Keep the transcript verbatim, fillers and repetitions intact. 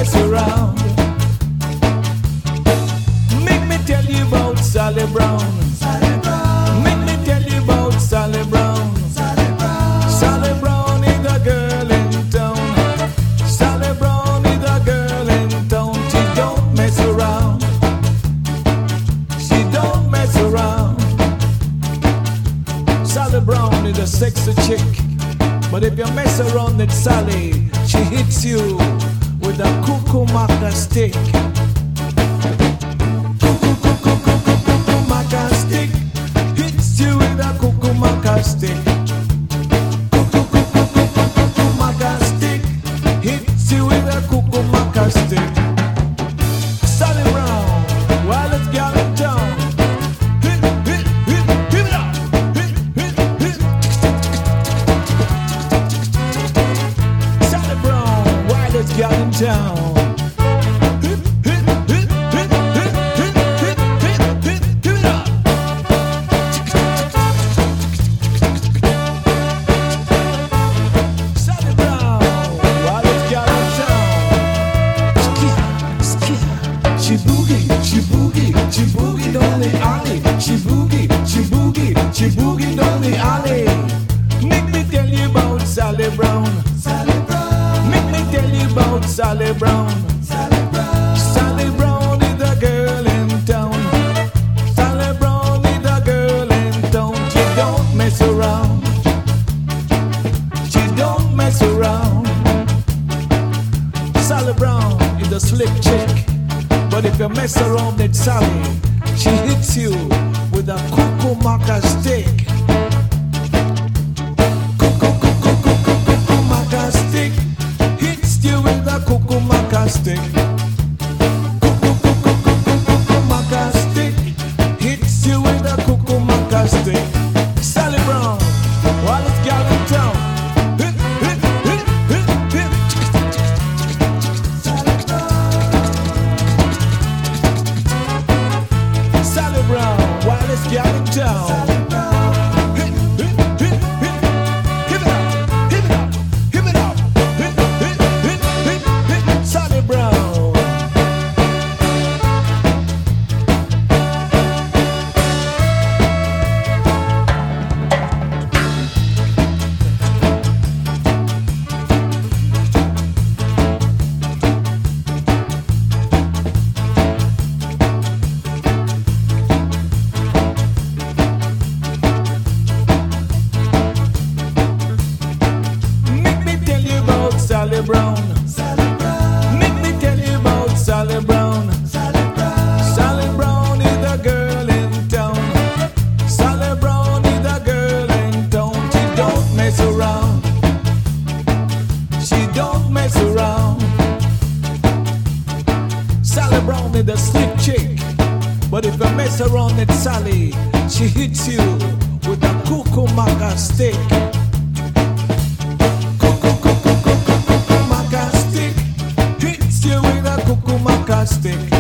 mess around. Make me tell you about Sally Brown. Sally Brown. Make me tell you about Sally Brown. Sally Brown. Sally Brown is a girl in town. Sally Brown is a girl in town. She don't mess around. She don't mess around. Sally Brown is a sexy chick, but if you mess around with Sally, she hits you with a cuckoo maca stick. Cuckoo, cuckoo, cuckoo, cuckoo maca stick. Hits you with a cuckoo maca stick. Cuckoo, cuckoo, cuckoo, cuckoo maca stick. Hits you with a cuckoo maca stick. Sally Brown, wildest girl in town. Hit, hit, hit, hit it up. Hit, hit, hit. Sally Brown, wildest girl in town. Hit, hit, hit, hit, hit, hit, hit, hit, hit, hit it up. Sally Brown, wildest girl in town. Skia, skia. She boogie, she boogie, she boogie down the alley. She boogie, she boogie, she boogie down the alley. Make me tell you about Sally Brown. Sally Brown. Make me tell you about Sally Brown. Sally Brown. Sally Brown is a girl in town. Sally Brown is a girl in town. She don't mess around. She don't mess around. Sally Brown is a slick chick, but if you mess around with Sally, she hits you with a cuckoo maca stick. Cuckoo, cuckoo, cuckoo, cuckoo maca stick. Hits you with a cuckoo maca stick. Cuckoo, cuckoo, cuckoo, cuckoo maca stick. Hits you with a cuckoo maca stick. Sally Brown, wildest girl in town. Hit, hit, hit, hit, hit. Sally Brown. Sally Brown, wildest girl in town. Sally Brown. Hit, hit, hit, hit. Give it up, give it up, give it up. Hit, hit, hit, hit, hit. Sally Brown. Make me tell you about Sally Brown. Sally Brown. Make me tell you about Sally Brown. Sally Brown. Sally Brown is a girl in town. Sally Brown is a girl in town. She don't mess around. She don't mess around. Sally Brown is a slick chick, but if you mess around with Sally, she hits you with a cuckoo maca stick. Cuckoo, cuckoo, cuckoo, cuckoo maca stick. Hits you with a cuckoo maca stick.